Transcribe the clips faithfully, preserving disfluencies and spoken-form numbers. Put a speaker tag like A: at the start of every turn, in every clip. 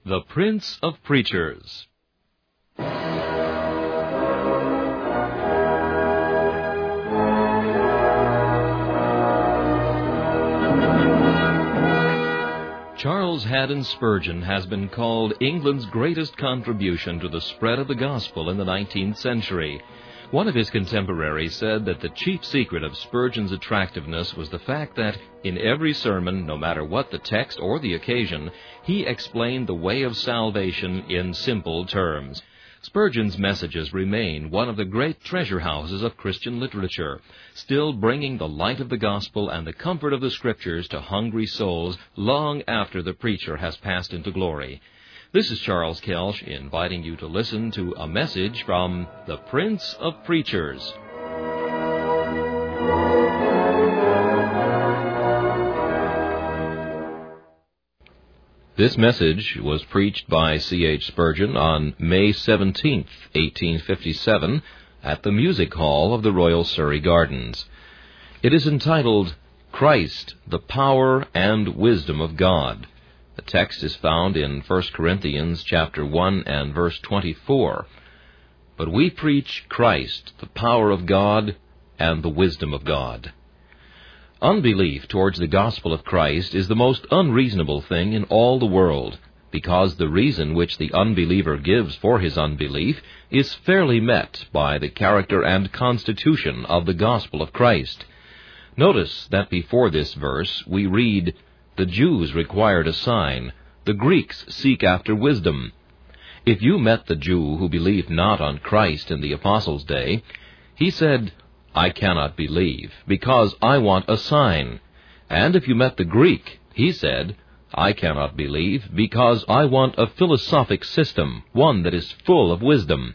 A: The Prince of Preachers. Charles Haddon Spurgeon has been called England's greatest contribution to the spread of the gospel in the nineteenth century. One of his contemporaries said that the chief secret of Spurgeon's attractiveness was the fact that, in every sermon, no matter what the text or the occasion, he explained the way of salvation in simple terms. Spurgeon's messages remain one of the great treasure houses of Christian literature, still bringing the light of the gospel and the comfort of the Scriptures to hungry souls long after the preacher has passed into glory. This is Charles Kelsch inviting you to listen to a message from the Prince of Preachers. This message was preached by C H Spurgeon on May seventeenth, eighteen fifty-seven, at the Music Hall of the Royal Surrey Gardens. It is entitled, Christ, the Power and Wisdom of God. The text is found in First Corinthians chapter one and verse twenty-four. But we preach Christ, the power of God and the wisdom of God. Unbelief towards the gospel of Christ is the most unreasonable thing in all the world, because the reason which the unbeliever gives for his unbelief is fairly met by the character and constitution of the gospel of Christ. Notice that before this verse we read, the Jews required a sign, the Greeks seek after wisdom. If you met the Jew who believed not on Christ in the apostles' day, he said, I cannot believe, because I want a sign. And if you met the Greek, he said, I cannot believe, because I want a philosophic system, one that is full of wisdom.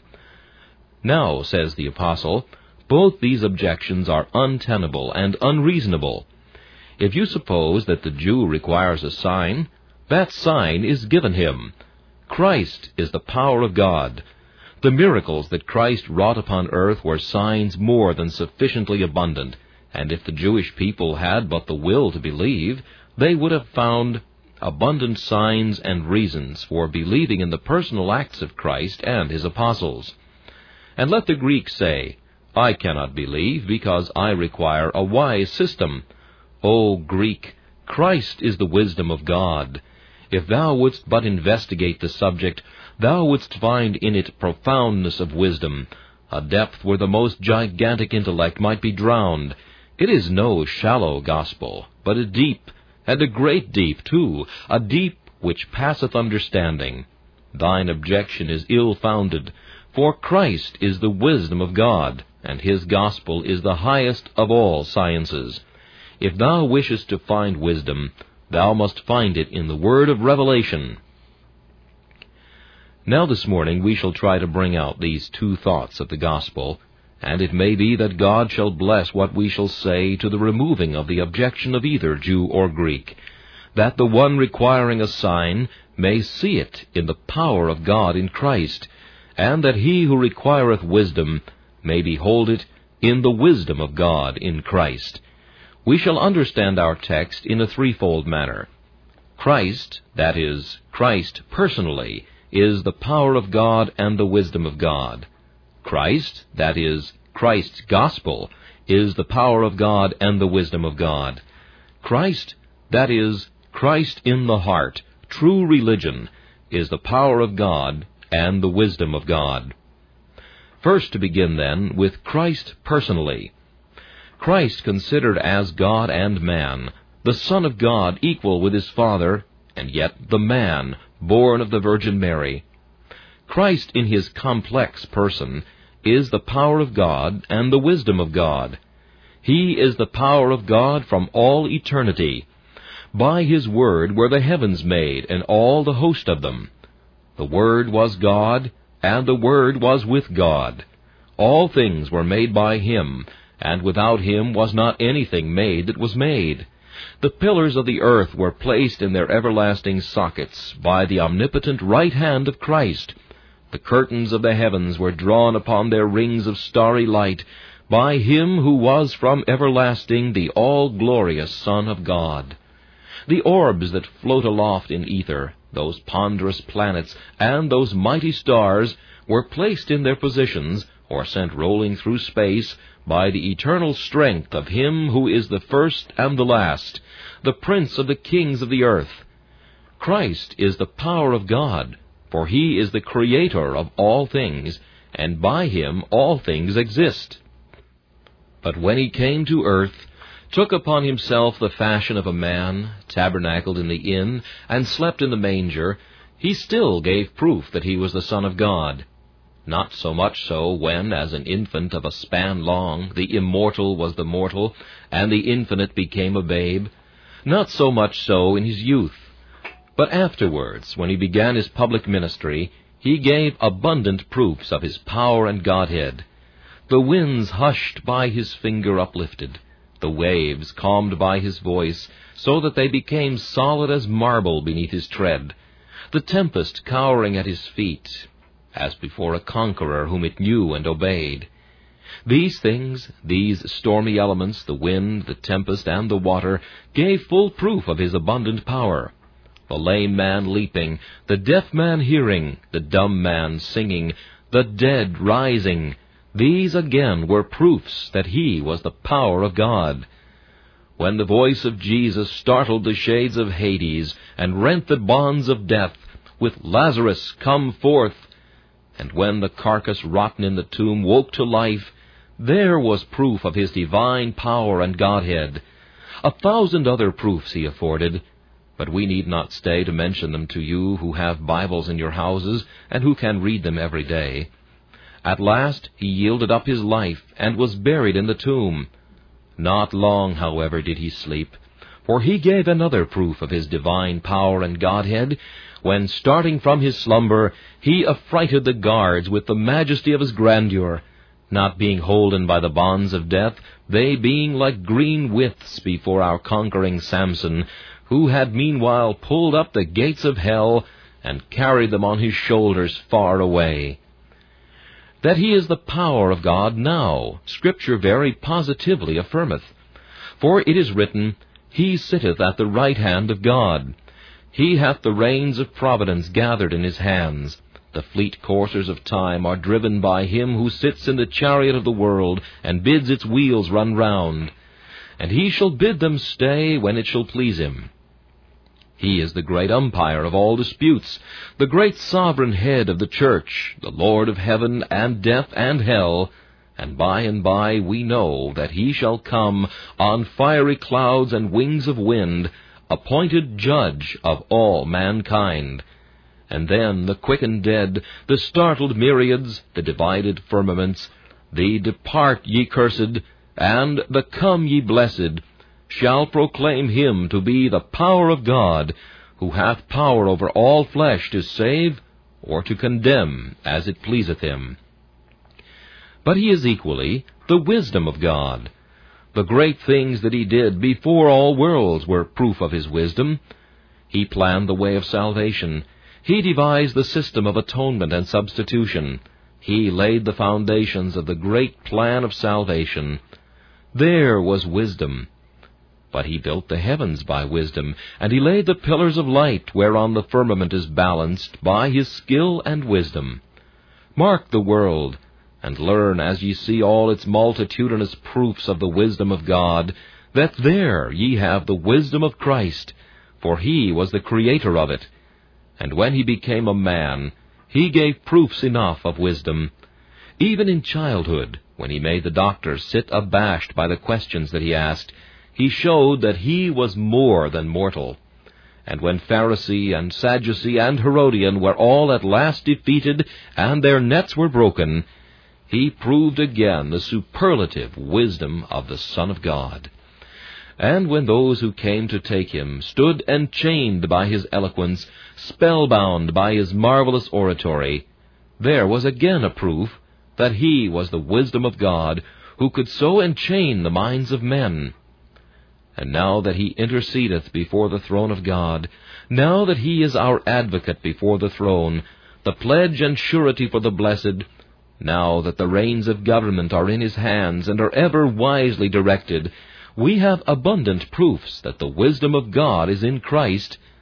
A: Now, says the apostle, both these objections are untenable and unreasonable. If you suppose that the Jew requires a sign, that sign is given him. Christ is the power of God. The miracles that Christ wrought upon earth were signs more than sufficiently abundant, and if the Jewish people had but the will to believe, they would have found abundant signs and reasons for believing in the personal acts of Christ and his apostles. And let the Greek say, I cannot believe because I require a wise system. O Greek, Christ is the wisdom of God. If thou wouldst but investigate the subject, thou wouldst find in it profoundness of wisdom, a depth where the most gigantic intellect might be drowned. It is no shallow gospel, but a deep, and a great deep too, a deep which passeth understanding. Thine objection is ill-founded, for Christ is the wisdom of God, and his gospel is the highest of all sciences. If thou wishest to find wisdom, thou must find it in the word of revelation. Now this morning we shall try to bring out these two thoughts of the gospel, and it may be that God shall bless what we shall say to the removing of the objection of either Jew or Greek, that the one requiring a sign may see it in the power of God in Christ, and that he who requireth wisdom may behold it in the wisdom of God in Christ. We shall understand our text in a threefold manner. Christ, that is, Christ personally, is the power of God and the wisdom of God. Christ, that is, Christ's gospel, is the power of God and the wisdom of God. Christ, that is, Christ in the heart, true religion, is the power of God and the wisdom of God. First, to begin then, with Christ personally. Christ considered as God and man, the Son of God equal with his Father, and yet the man, born of the Virgin Mary. Christ in his complex person is the power of God and the wisdom of God. He is the power of God from all eternity. By his word were the heavens made, and all the host of them. The Word was God, and the Word was with God. All things were made by him, and without him was not anything made that was made. The pillars of the earth were placed in their everlasting sockets by the omnipotent right hand of Christ. The curtains of the heavens were drawn upon their rings of starry light by him who was from everlasting the all-glorious Son of God. The orbs that float aloft in ether those ponderous planets, and those mighty stars were placed in their positions, or sent rolling through space, by the eternal strength of Him who is the first and the last, the Prince of the kings of the earth. Christ is the power of God, for He is the Creator of all things, and by Him all things exist. But when He came to earth, took upon Himself the fashion of a man, tabernacled in the inn, and slept in the manger, He still gave proof that He was the Son of God. Not so much so when, as an infant of a span long, the immortal was the mortal, and the infinite became a babe. Not so much so in His youth. But afterwards, when He began His public ministry, He gave abundant proofs of His power and Godhead. The winds hushed by His finger uplifted, the waves calmed by His voice, so that they became solid as marble beneath His tread, the tempest cowering at His feet, as before a conqueror whom it knew and obeyed. These things, these stormy elements, the wind, the tempest, and the water, gave full proof of His abundant power. The lame man leaping, the deaf man hearing, the dumb man singing, the dead rising, these again were proofs that He was the power of God. When the voice of Jesus startled the shades of Hades, and rent the bonds of death, with Lazarus come forth, and when the carcass rotten in the tomb woke to life, there was proof of His divine power and Godhead. A thousand other proofs He afforded, but we need not stay to mention them to you who have Bibles in your houses, and who can read them every day. At last He yielded up His life, and was buried in the tomb. Not long, however, did He sleep, for He gave another proof of His divine power and Godhead, when, starting from His slumber, He affrighted the guards with the majesty of His grandeur, not being holden by the bonds of death, they being like green withs before our conquering Samson, who had meanwhile pulled up the gates of hell, and carried them on His shoulders far away. That He is the power of God now, Scripture very positively affirmeth. For it is written, He sitteth at the right hand of God. He hath the reins of providence gathered in His hands. The fleet coursers of time are driven by Him who sits in the chariot of the world, and bids its wheels run round. And He shall bid them stay when it shall please Him. He is the great umpire of all disputes, the great sovereign head of the church, the Lord of heaven and death and hell, and by and by we know that He shall come on fiery clouds and wings of wind, appointed judge of all mankind. And then the quick and dead, the startled myriads, the divided firmaments, the depart ye cursed, and the come ye blessed, shall proclaim Him to be the power of God, who hath power over all flesh to save or to condemn as it pleaseth Him. But He is equally the wisdom of God. The great things that He did before all worlds were proof of His wisdom. He planned the way of salvation. He devised the system of atonement and substitution. He laid the foundations of the great plan of salvation. There was wisdom. But He built the heavens by wisdom, and He laid the pillars of light whereon the firmament is balanced by His skill and wisdom. Mark the world, and learn as ye see all its multitudinous proofs of the wisdom of God, that there ye have the wisdom of Christ, for He was the Creator of it. And when He became a man, He gave proofs enough of wisdom. Even in childhood, when He made the doctors sit abashed by the questions that He asked, He showed that He was more than mortal. And when Pharisee and Sadducee and Herodian were all at last defeated, and their nets were broken, He proved again the superlative wisdom of the Son of God. And when those who came to take Him stood enchained by His eloquence, spellbound by His marvelous oratory, there was again a proof that He was the wisdom of God, who could so enchain the minds of men. And now that He intercedeth before the throne of God, now that He is our advocate before the throne, the pledge and surety for the blessed, now that the reins of government are in His hands and are ever wisely directed, we have abundant proofs that the wisdom of God is in Christ,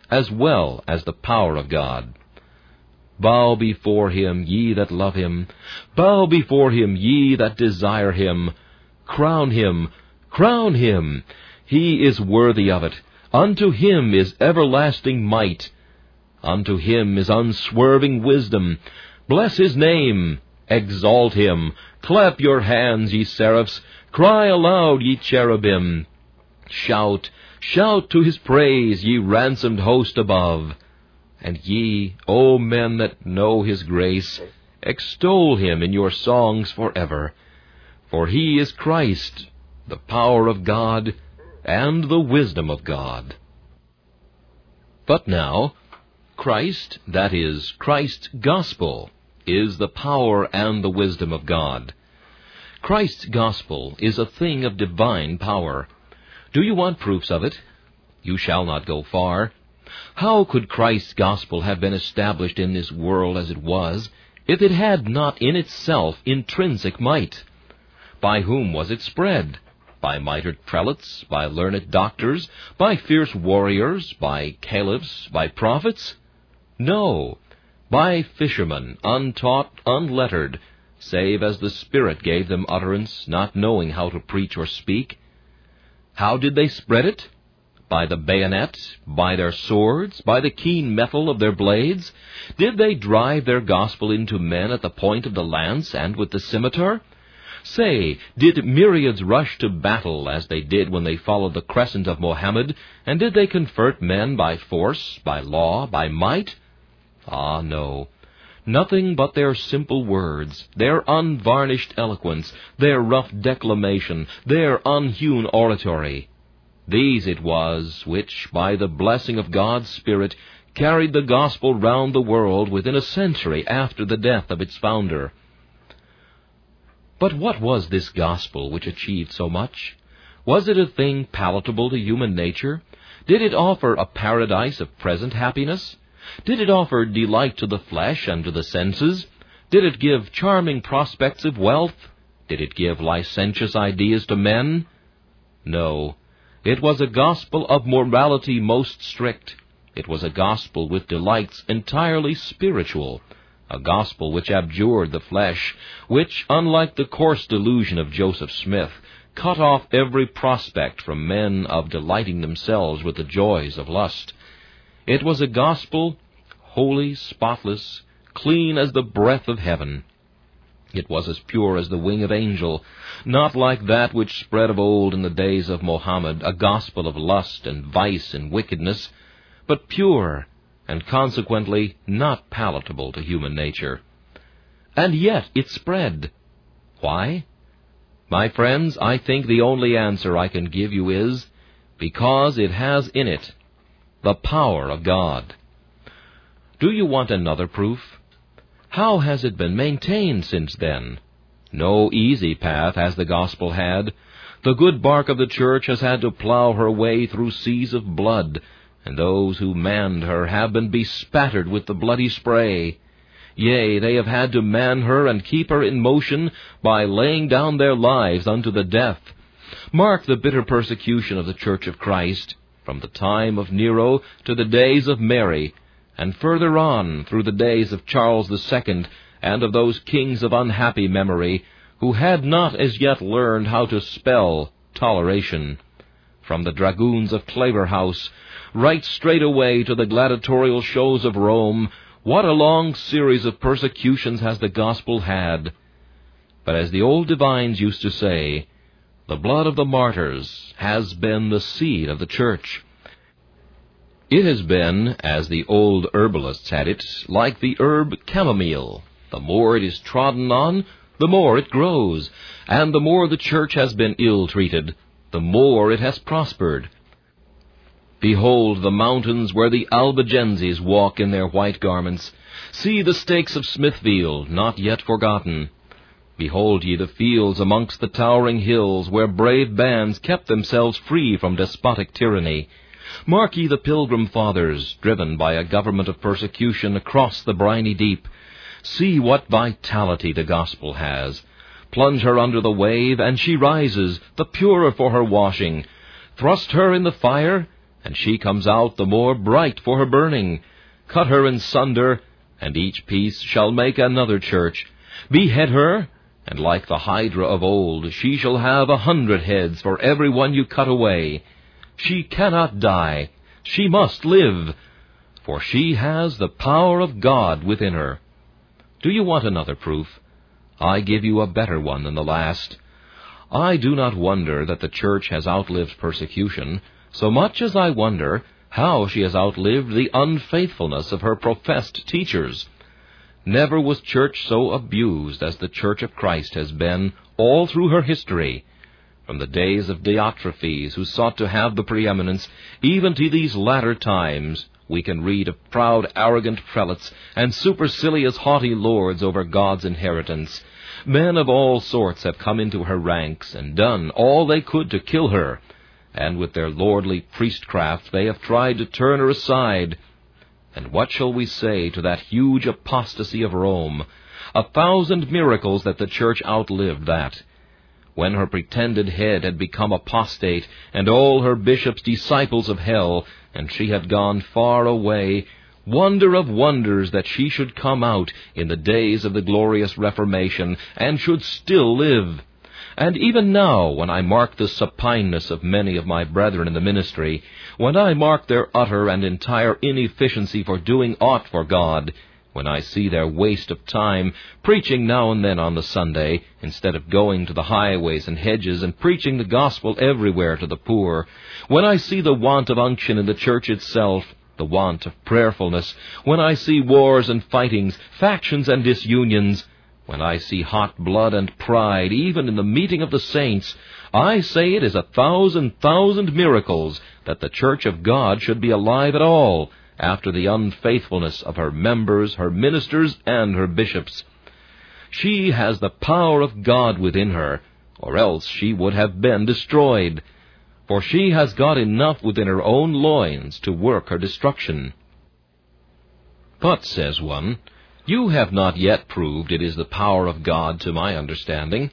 A: as well as the power of God. Bow before him, ye that love him. Bow before him, ye that desire him. Crown him, crown him. He is worthy of it. Unto him is everlasting might. Unto him is unswerving wisdom. Bless his name. Exalt him. Clap your hands, ye seraphs. Cry aloud, ye cherubim. Shout, shout to his praise, ye ransomed host above. And ye, O men that know his grace, extol him in your songs forever. For he is Christ, the power of God, and the wisdom of God. But now, Christ, that is, Christ's gospel, is the power and the wisdom of God. Christ's gospel is a thing of divine power. Do you want proofs of it? You shall not go far. How could Christ's gospel have been established in this world as it was, if it had not in itself intrinsic might? By whom was it spread? By mitred prelates, by learned doctors, by fierce warriors, by caliphs, by prophets? No, by fishermen, untaught, unlettered, save as the Spirit gave them utterance, not knowing how to preach or speak. How did they spread it? By the bayonet, by their swords, by the keen metal of their blades? Did they drive their gospel into men at the point of the lance and with the scimitar? Say, did myriads rush to battle as they did when they followed the crescent of Mohammed, and did they convert men by force, by law, by might? Ah, no. Nothing but their simple words, their unvarnished eloquence, their rough declamation, their unhewn oratory. These it was which, by the blessing of God's Spirit, carried the gospel round the world within a century after the death of its founder. But what was this gospel which achieved so much? Was it a thing palatable to human nature? Did it offer a paradise of present happiness? Did it offer delight to the flesh and to the senses? Did it give charming prospects of wealth? Did it give licentious ideas to men? No. It was a gospel of morality most strict. It was a gospel with delights entirely spiritual, a gospel which abjured the flesh, which, unlike the coarse delusion of Joseph Smith, cut off every prospect from men of delighting themselves with the joys of lust. It was a gospel holy, spotless, clean as the breath of heaven. It was as pure as the wing of angel, not like that which spread of old in the days of Mohammed, a gospel of lust and vice and wickedness, but pure, and consequently not palatable to human nature. And yet it spread. Why? My friends, I think the only answer I can give you is, because it has in it the power of God. Do you want another proof? How has it been maintained since then? No easy path has the gospel had. The good bark of the church has had to plow her way through seas of blood, and those who manned her have been bespattered with the bloody spray. Yea, they have had to man her and keep her in motion by laying down their lives unto the death. Mark the bitter persecution of the Church of Christ, from the time of Nero to the days of Mary, and further on through the days of Charles the Second and of those kings of unhappy memory who had not as yet learned how to spell toleration. From the dragoons of Claverhouse right straight away to the gladiatorial shows of Rome, what a long series of persecutions has the gospel had. But as the old divines used to say, the blood of the martyrs has been the seed of the church. It has been, as the old herbalists had it, like the herb chamomile. The more it is trodden on, the more it grows, and the more the church has been ill-treated, the more it has prospered. Behold the mountains where the Albigenses walk in their white garments. See the stakes of Smithfield, not yet forgotten. Behold ye the fields amongst the towering hills, where brave bands kept themselves free from despotic tyranny. Mark ye the Pilgrim Fathers, driven by a government of persecution across the briny deep. See what vitality the gospel has. Plunge her under the wave, and she rises, the purer for her washing. Thrust her in the fire, and she comes out the more bright for her burning. Cut her in sunder, and each piece shall make another church. Behead her, and like the hydra of old, she shall have a hundred heads for every one you cut away. She cannot die, she must live, for she has the power of God within her. Do you want another proof? I give you a better one than the last. I do not wonder that the church has outlived persecution, so much as I wonder how she has outlived the unfaithfulness of her professed teachers. Never was church so abused as the Church of Christ has been all through her history, from the days of Diotrephes, who sought to have the preeminence, even to these latter times. We can read of proud, arrogant prelates and supercilious, haughty lords over God's inheritance. Men of all sorts have come into her ranks and done all they could to kill her, and with their lordly priestcraft they have tried to turn her aside. And what shall we say to that huge apostasy of Rome? A thousand miracles that the church outlived that. When her pretended head had become apostate, and all her bishops disciples of hell, and she had gone far away, wonder of wonders that she should come out in the days of the glorious Reformation, and should still live. And even now, when I mark the supineness of many of my brethren in the ministry, when I mark their utter and entire inefficiency for doing aught for God, when I see their waste of time, preaching now and then on the Sunday, instead of going to the highways and hedges and preaching the gospel everywhere to the poor, when I see the want of unction in the church itself, the want of prayerfulness, when I see wars and fightings, factions and disunions, when I see hot blood and pride even in the meeting of the saints, I say it is a thousand thousand miracles that the Church of God should be alive at all, after the unfaithfulness of her members, her ministers, and her bishops. She has the power of God within her, or else she would have been destroyed, for she has got enough within her own loins to work her destruction. But, says one, you have not yet proved it is the power of God to my understanding.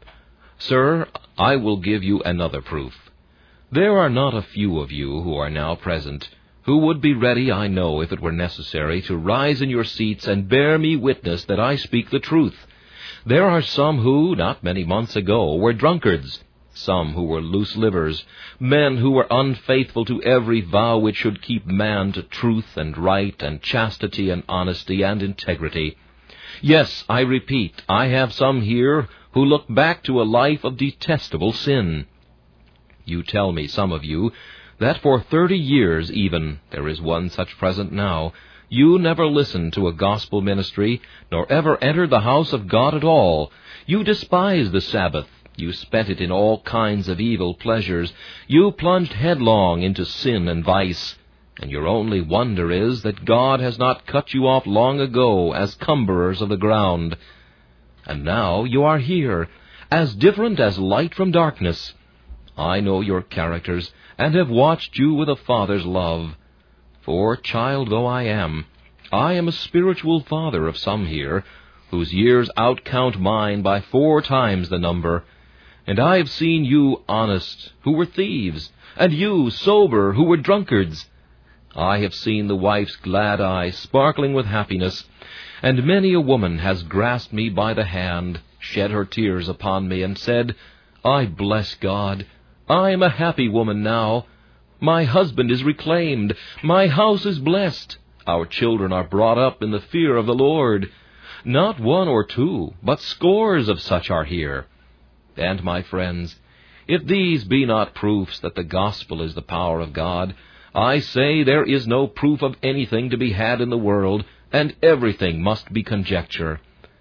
A: Sir, I will give you another proof. There are not a few of you who are now present who would be ready, I know, if it were necessary, to rise in your seats and bear me witness that I speak the truth. There are some who, not many months ago, were drunkards, some who were loose livers, men who were unfaithful to every vow which should keep man to truth and right and chastity and honesty and integrity. Yes, I repeat, I have some here who look back to a life of detestable sin. You tell me, some of you, that for thirty years even, there is one such present now, you never listened to a gospel ministry, nor ever entered the house of God at all. You despise the Sabbath. You spent it in all kinds of evil pleasures. You plunged headlong into sin and vice. And your only wonder is that God has not cut you off long ago as cumberers of the ground. And now you are here, as different as light from darkness. I know your characters, and have watched you with a father's love. For, child though I am, I am a spiritual father of some here, whose years outcount mine by four times the number. And I have seen you honest, who were thieves, and you sober, who were drunkards. I have seen the wife's glad eye sparkling with happiness, and many a woman has grasped me by the hand, shed her tears upon me, and said, I bless God. I am a happy woman now. My husband is reclaimed. My house is blessed. Our children are brought up in the fear of the Lord. Not one or two, but scores of such are here. And, my friends, if these be not proofs that the gospel is the power of God, I say there is no proof of anything to be had in the world, and everything must be conjecture.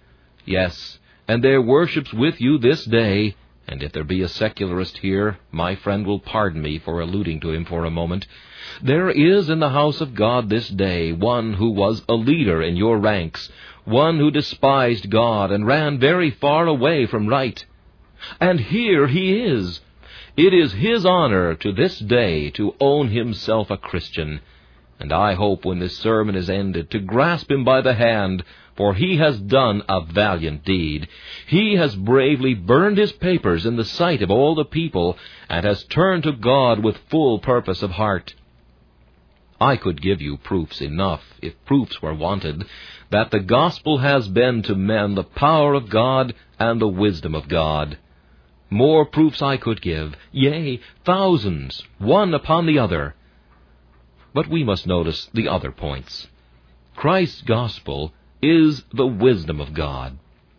A: Yes, and there worships with you this day, and if there be a secularist here, my friend will pardon me for alluding to him for a moment, there is in the house of God this day one who was a leader in your ranks, one who despised God and ran very far away from right. And here he is. It is his honor to this day to own himself a Christian, and I hope when this sermon is ended to grasp him by the hand, for he has done a valiant deed. He has bravely burned his papers in the sight of all the people, and has turned to God with full purpose of heart. I could give you proofs enough, if proofs were wanted, that the gospel has been to men the power of God and the wisdom of God. More proofs I could give, yea, thousands, one upon the other. But we must notice the other points. Christ's gospel is the wisdom of God.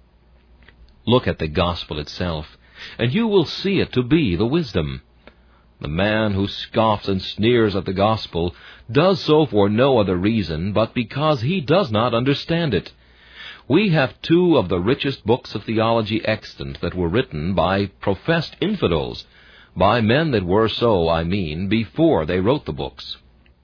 A: Look at the gospel itself, and you will see it to be the wisdom. The man who scoffs and sneers at the gospel does so for no other reason but because he does not understand it. We have two of the richest books of theology extant that were written by professed infidels, by men that were so, I mean, before they wrote the books.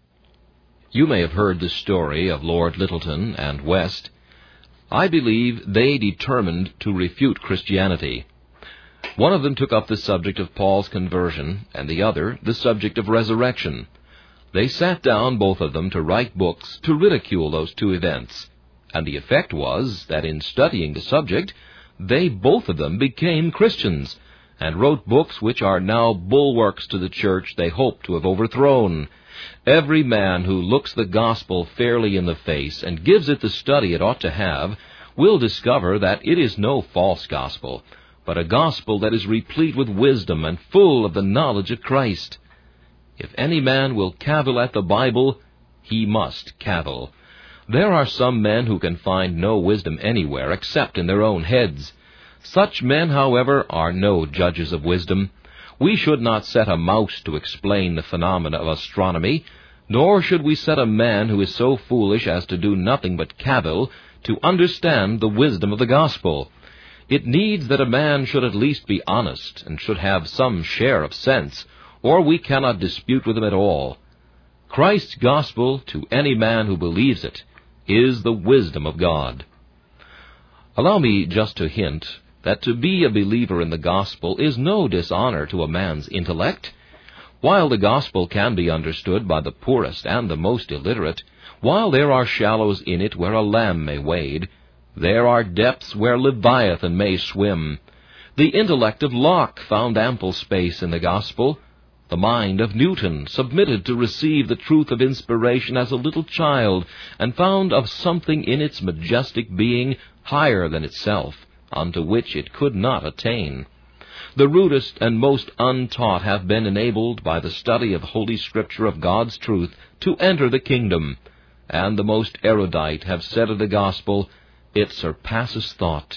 A: You may have heard the story of Lord Lyttelton and West. I believe they determined to refute Christianity. One of them took up the subject of Paul's conversion, and the other the subject of resurrection. They sat down, both of them, to write books to ridicule those two events, and the effect was that in studying the subject, they both of them became Christians, and wrote books which are now bulwarks to the church they hoped to have overthrown. Every man who looks the gospel fairly in the face and gives it the study it ought to have will discover that it is no false gospel, but a gospel that is replete with wisdom and full of the knowledge of Christ. If any man will cavil at the Bible, he must cavil. There are some men who can find no wisdom anywhere except in their own heads. Such men, however, are no judges of wisdom. We should not set a mouse to explain the phenomena of astronomy, nor should we set a man who is so foolish as to do nothing but cavil to understand the wisdom of the gospel. It needs that a man should at least be honest and should have some share of sense, or we cannot dispute with him at all. Christ's gospel, to any man who believes it, is the wisdom of God. Allow me just to hint that to be a believer in the gospel is no dishonor to a man's intellect. While the gospel can be understood by the poorest and the most illiterate, while there are shallows in it where a lamb may wade, there are depths where Leviathan may swim. The intellect of Locke found ample space in the gospel. The mind of Newton submitted to receive the truth of inspiration as a little child, and found of something in its majestic being higher than itself, unto which it could not attain. The rudest and most untaught have been enabled by the study of Holy Scripture of God's truth to enter the kingdom, and the most erudite have said of the gospel, "It surpasses thought."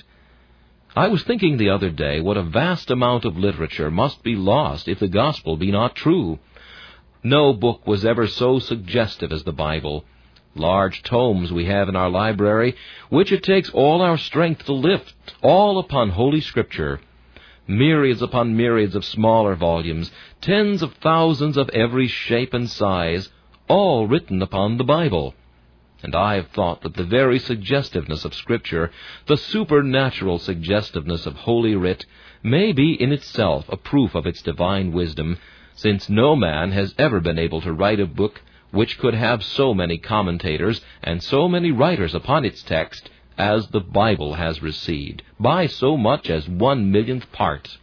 A: I was thinking the other day what a vast amount of literature must be lost if the gospel be not true. No book was ever so suggestive as the Bible. Large tomes we have in our library, which it takes all our strength to lift, all upon Holy Scripture. Myriads upon myriads of smaller volumes, tens of thousands of every shape and size, all written upon the Bible. And I have thought that the very suggestiveness of Scripture, the supernatural suggestiveness of Holy Writ, may be in itself a proof of its divine wisdom, since no man has ever been able to write a book which could have so many commentators and so many writers upon its text as the Bible has received, by so much as one millionth part.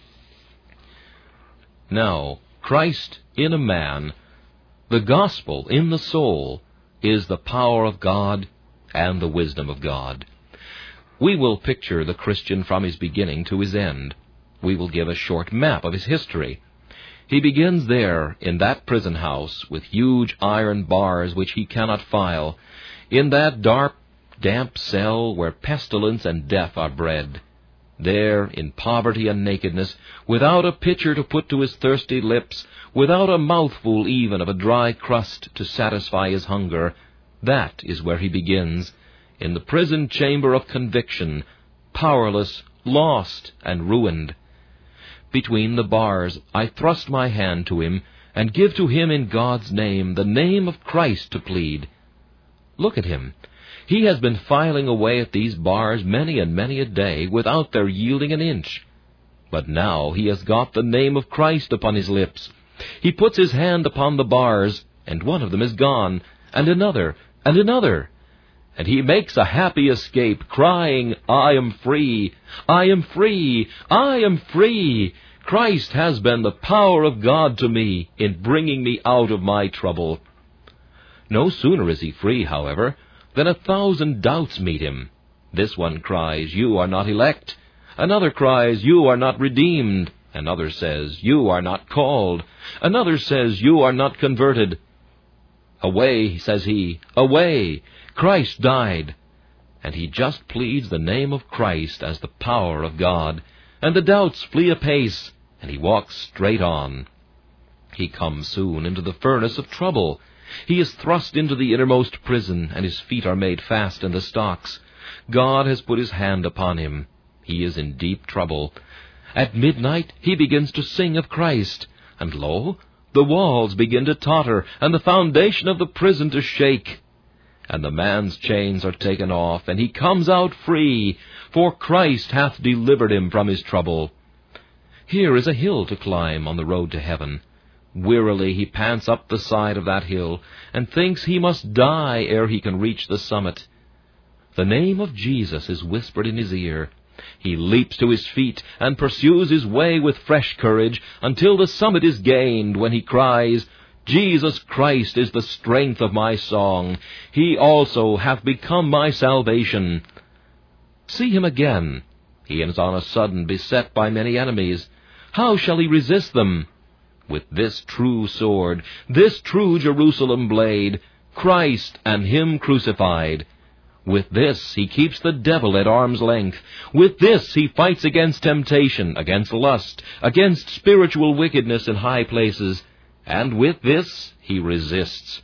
A: Now, Christ in a man, the gospel in the soul, is the power of God and the wisdom of God. We will picture the Christian from his beginning to his end. We will give a short map of his history. He begins there in that prison house with huge iron bars which he cannot file, in that dark, damp cell where pestilence and death are bred. There, in poverty and nakedness, without a pitcher to put to his thirsty lips, without a mouthful even of a dry crust to satisfy his hunger, that is where he begins, in the prison chamber of conviction, powerless, lost, and ruined. Between the bars I thrust my hand to him, and give to him in God's name the name of Christ to plead. Look at him. He has been filing away at these bars many and many a day without their yielding an inch. But now he has got the name of Christ upon his lips. He puts his hand upon the bars, and one of them is gone, and another, and another. And he makes a happy escape, crying, "I am free, I am free, I am free. Christ has been the power of God to me in bringing me out of my trouble." No sooner is he free, however, than a thousand doubts meet him. This one cries, "You are not elect." Another cries, "You are not redeemed." Another says, "You are not called." Another says, "You are not converted." "Away," says he, "away! Christ died." And he just pleads the name of Christ as the power of God, and the doubts flee apace, and he walks straight on. He comes soon into the furnace of trouble. He is thrust into the innermost prison, and his feet are made fast in the stocks. God has put his hand upon him. He is in deep trouble. At midnight he begins to sing of Christ, and lo, the walls begin to totter, and the foundation of the prison to shake. And the man's chains are taken off, and he comes out free, for Christ hath delivered him from his trouble. Here is a hill to climb on the road to heaven. Wearily he pants up the side of that hill, and thinks he must die ere he can reach the summit. The name of Jesus is whispered in his ear. He leaps to his feet, and pursues his way with fresh courage, until the summit is gained, when he cries, "Jesus Christ is the strength of my song. He also hath become my salvation." See him again. He is on a sudden beset by many enemies. How shall he resist them? With this true sword, this true Jerusalem blade, Christ and him crucified. With this he keeps the devil at arm's length. With this he fights against temptation, against lust, against spiritual wickedness in high places. And with this he resists.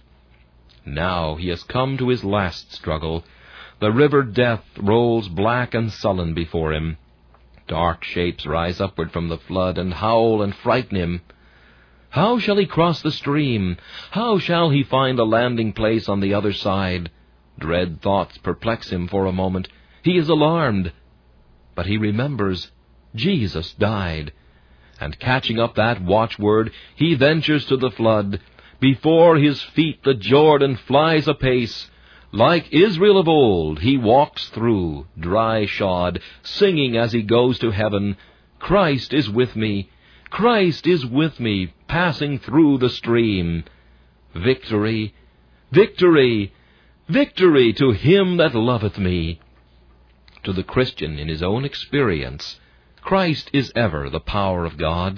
A: Now he has come to his last struggle. The river Death rolls black and sullen before him. Dark shapes rise upward from the flood, and howl and frighten him. How shall he cross the stream? How shall he find a landing place on the other side? Dread thoughts perplex him for a moment. He is alarmed. But he remembers Jesus died. And catching up that watchword, he ventures to the flood. Before his feet the Jordan flies apace. Like Israel of old, he walks through, dry-shod, singing as he goes to heaven, "Christ is with me, Christ is with me, passing through the stream." Victory, victory, victory to him that loveth me. To the Christian in his own experience, Christ is ever the power of God.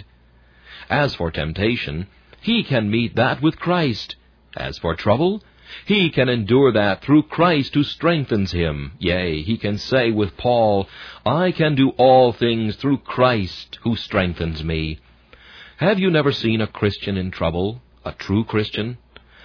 A: As for temptation, he can meet that with Christ. As for trouble, he can endure that through Christ who strengthens him. Yea, he can say with Paul, "I can do all things through Christ who strengthens me." Have you never seen a Christian in trouble, a true Christian?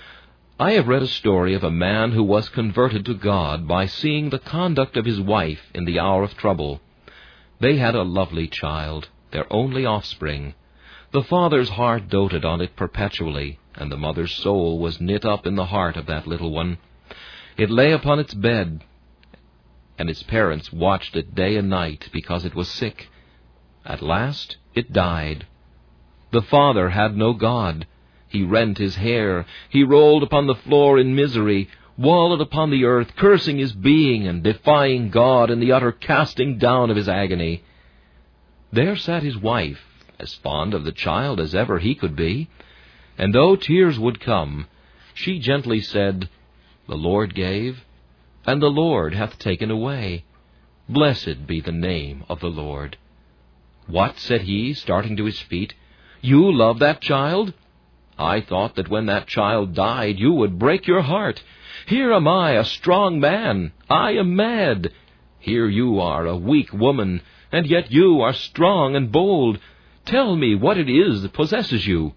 A: I have read a story of a man who was converted to God by seeing the conduct of his wife in the hour of trouble. They had a lovely child, their only offspring. The father's heart doted on it perpetually, and the mother's soul was knit up in the heart of that little one. It lay upon its bed, and its parents watched it day and night because it was sick. At last it died. The father had no God. He rent his hair. He rolled upon the floor in misery, wallowed upon the earth, cursing his being and defying God in the utter casting down of his agony. There sat his wife, as fond of the child as ever he could be, and though tears would come, she gently said, "The Lord gave, and the Lord hath taken away. Blessed be the name of the Lord." "What," said he, starting to his feet, "you love that child? I thought that when that child died you would break your heart. Here am I, a strong man. I am mad. Here you are, a weak woman, and yet you are strong and bold. Tell me what it is that possesses you."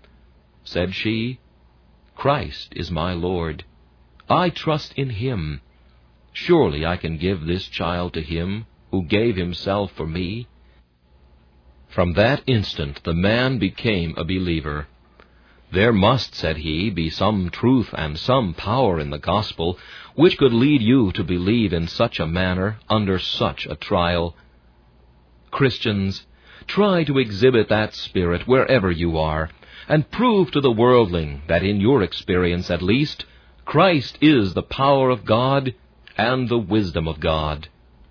A: Said she, "Christ is my Lord. I trust in him. Surely I can give this child to him who gave himself for me." From that instant the man became a believer. There must, said he, be some truth and some power in the gospel which could lead you to believe in such a manner under such a trial. Christians, try to exhibit that spirit wherever you are, and prove to the worldling that in your experience at least, Christ is the power of God and the wisdom of God.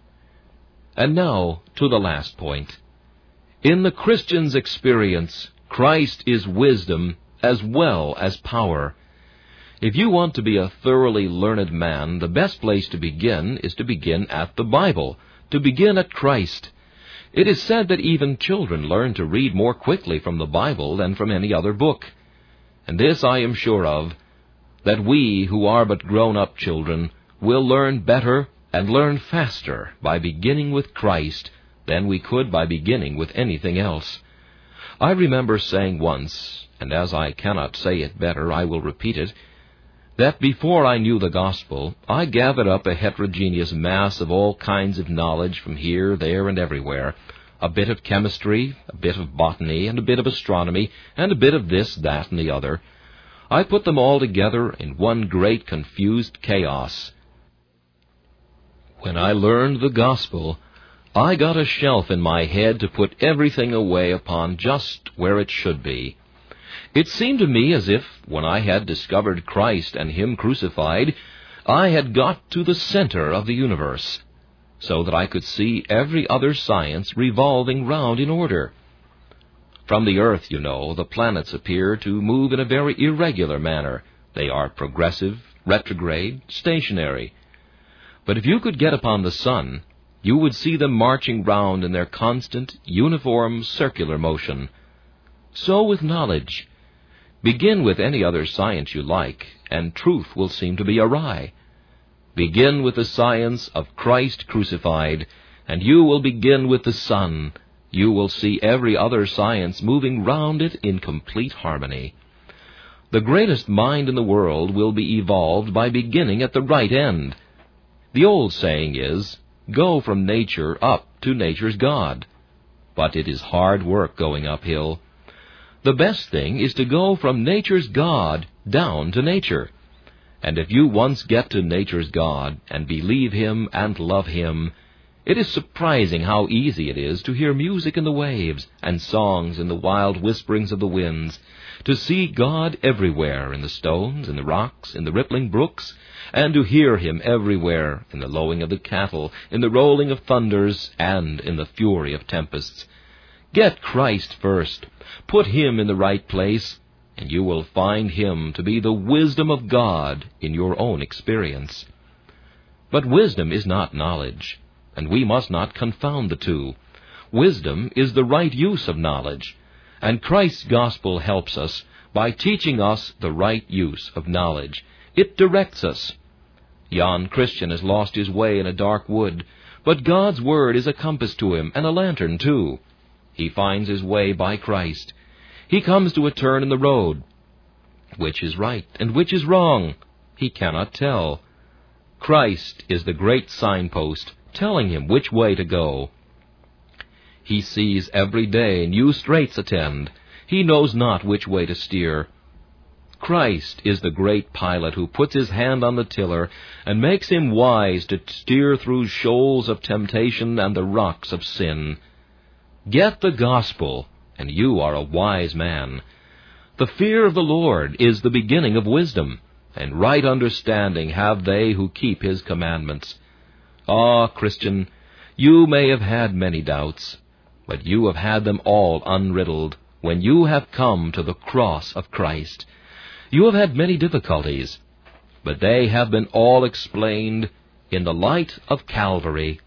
A: And now to the last point. In the Christian's experience, Christ is wisdom as well as power. If you want to be a thoroughly learned man, the best place to begin is to begin at the Bible, to begin at Christ. It is said that even children learn to read more quickly from the Bible than from any other book. And this I am sure of, that we who are but grown-up children will learn better and learn faster by beginning with Christ than we could by beginning with anything else. I remember saying once, and as I cannot say it better, I will repeat it, that before I knew the gospel, I gathered up a heterogeneous mass of all kinds of knowledge from here, there, and everywhere, a bit of chemistry, a bit of botany, and a bit of astronomy, and a bit of this, that, and the other. I put them all together in one great confused chaos. When I learned the gospel, I got a shelf in my head to put everything away upon just where it should be. It seemed to me as if, when I had discovered Christ and Him crucified, I had got to the center of the universe, so that I could see every other science revolving round in order. From the earth, you know, the planets appear to move in a very irregular manner. They are progressive, retrograde, stationary. But if you could get upon the sun, you would see them marching round in their constant, uniform, circular motion. So with knowledge. Begin with any other science you like, and truth will seem to be awry. Begin with the science of Christ crucified, and you will begin with the sun. You will see every other science moving round it in complete harmony. The greatest mind in the world will be evolved by beginning at the right end. The old saying is, go from nature up to nature's God. But it is hard work going uphill. The best thing is to go from nature's God down to nature. And if you once get to nature's God and believe Him and love Him, it is surprising how easy it is to hear music in the waves and songs in the wild whisperings of the winds, to see God everywhere in the stones, in the rocks, in the rippling brooks, and to hear Him everywhere in the lowing of the cattle, in the rolling of thunders, and in the fury of tempests. Get Christ first. Put Him in the right place, and you will find Him to be the wisdom of God in your own experience. But wisdom is not knowledge, and we must not confound the two. Wisdom is the right use of knowledge, and Christ's gospel helps us by teaching us the right use of knowledge. It directs us. Yon Christian has lost his way in a dark wood, but God's word is a compass to him, and a lantern too. He finds his way by Christ. He comes to a turn in the road. Which is right and which is wrong? He cannot tell. Christ is the great signpost, telling him which way to go. He sees every day new straits attend. He knows not which way to steer. Christ is the great pilot who puts his hand on the tiller and makes him wise to steer through shoals of temptation and the rocks of sin. Get the gospel, and you are a wise man. The fear of the Lord is the beginning of wisdom, and right understanding have they who keep His commandments. Ah, Christian, you may have had many doubts, but you have had them all unriddled when you have come to the cross of Christ. You have had many difficulties, but they have been all explained in the light of Calvary.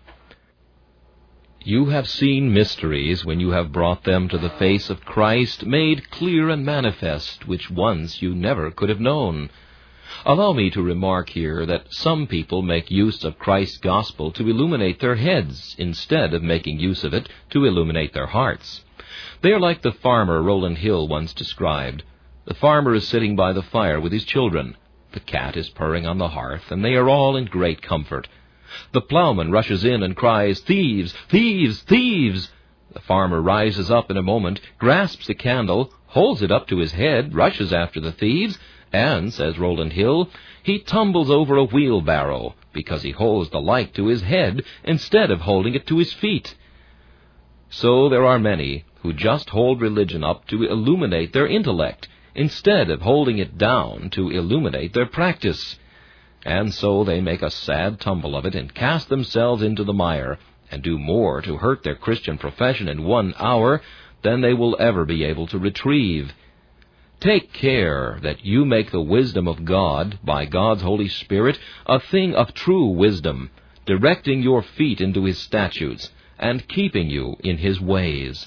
A: You have seen mysteries when you have brought them to the face of Christ, made clear and manifest, which once you never could have known. Allow me to remark here that some people make use of Christ's gospel to illuminate their heads, instead of making use of it to illuminate their hearts. They are like the farmer Rowland Hill once described. The farmer is sitting by the fire with his children. The cat is purring on the hearth, and they are all in great comfort. The plowman rushes in and cries, "Thieves! Thieves! Thieves!" The farmer rises up in a moment, grasps a candle, holds it up to his head, rushes after the thieves, and, says Rowland Hill, he tumbles over a wheelbarrow because he holds the light to his head instead of holding it to his feet. So there are many who just hold religion up to illuminate their intellect instead of holding it down to illuminate their practice. And so they make a sad tumble of it and cast themselves into the mire, and do more to hurt their Christian profession in one hour than they will ever be able to retrieve. Take care that you make the wisdom of God, by God's Holy Spirit, a thing of true wisdom, directing your feet into His statutes, and keeping you in His ways.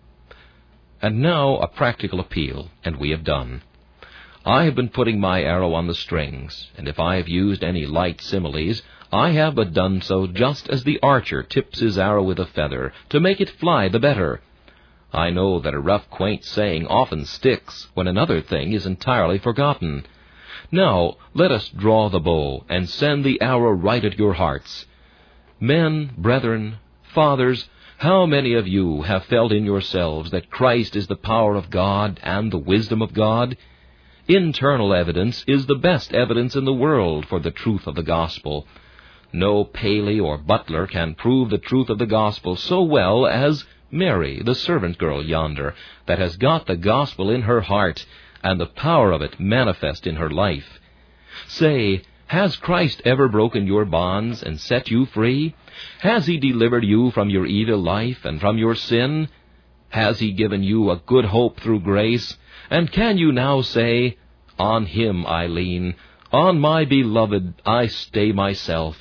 A: And now a practical appeal, and we have done. I have been putting my arrow on the strings, and if I have used any light similes, I have but done so just as the archer tips his arrow with a feather, to make it fly the better. I know that a rough, quaint saying often sticks when another thing is entirely forgotten. Now let us draw the bow, and send the arrow right at your hearts. Men, brethren, fathers, how many of you have felt in yourselves that Christ is the power of God and the wisdom of God? Internal evidence is the best evidence in the world for the truth of the gospel. No Paley or Butler can prove the truth of the gospel so well as Mary, the servant girl yonder, that has got the gospel in her heart, and the power of it manifest in her life. Say, has Christ ever broken your bonds and set you free? Has He delivered you from your evil life and from your sin? Has He given you a good hope through grace? And can you now say, on Him I lean, on my beloved I stay myself?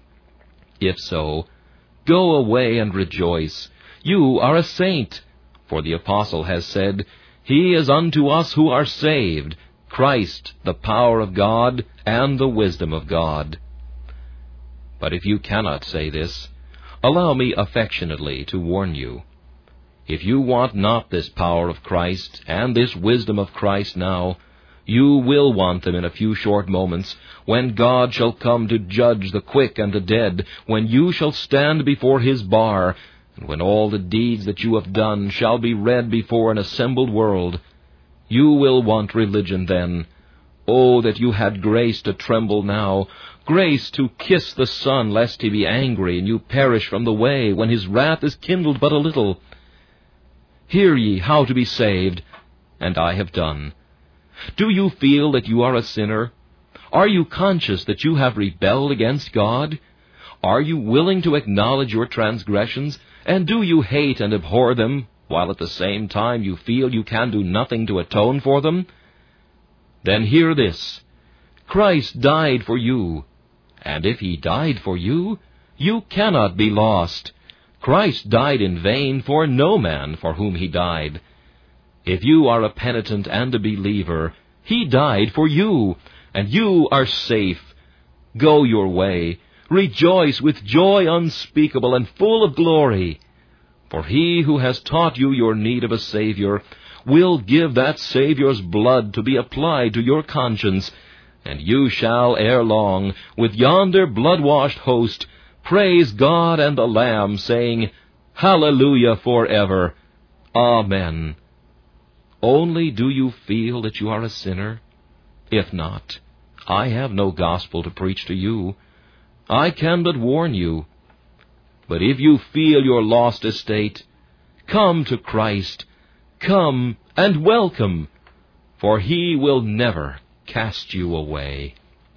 A: If so, go away and rejoice. You are a saint, for the apostle has said, He is unto us who are saved, Christ, the power of God and the wisdom of God. But if you cannot say this, allow me affectionately to warn you. If you want not this power of Christ and this wisdom of Christ now, you will want them in a few short moments, when God shall come to judge the quick and the dead, when you shall stand before His bar, and when all the deeds that you have done shall be read before an assembled world. You will want religion then. Oh, that you had grace to tremble now, grace to kiss the Son, lest He be angry, and you perish from the way, when His wrath is kindled but a little. Hear ye how to be saved, and I have done. Do you feel that you are a sinner? Are you conscious that you have rebelled against God? Are you willing to acknowledge your transgressions, and do you hate and abhor them, while at the same time you feel you can do nothing to atone for them? Then hear this. Christ died for you, and if He died for you, you cannot be lost. Christ died in vain for no man for whom He died. If you are a penitent and a believer, He died for you, and you are safe. Go your way. Rejoice with joy unspeakable and full of glory. For He who has taught you your need of a Savior will give that Savior's blood to be applied to your conscience, and you shall ere long, with yonder blood-washed host, praise God and the Lamb, saying, Hallelujah forever. Amen. Only do you feel that you are a sinner? If not, I have no gospel to preach to you. I can but warn you. But if you feel your lost estate, come to Christ, come and welcome, for He will never cast you away.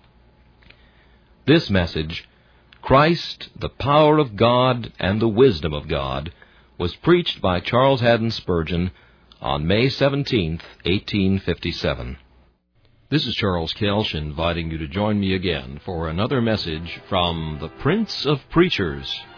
A: This message, Christ, the power of God and the wisdom of God, was preached by Charles Haddon Spurgeon on May seventeenth, eighteen fifty-seven. This is Charles Kelsch inviting you to join me again for another message from the Prince of Preachers,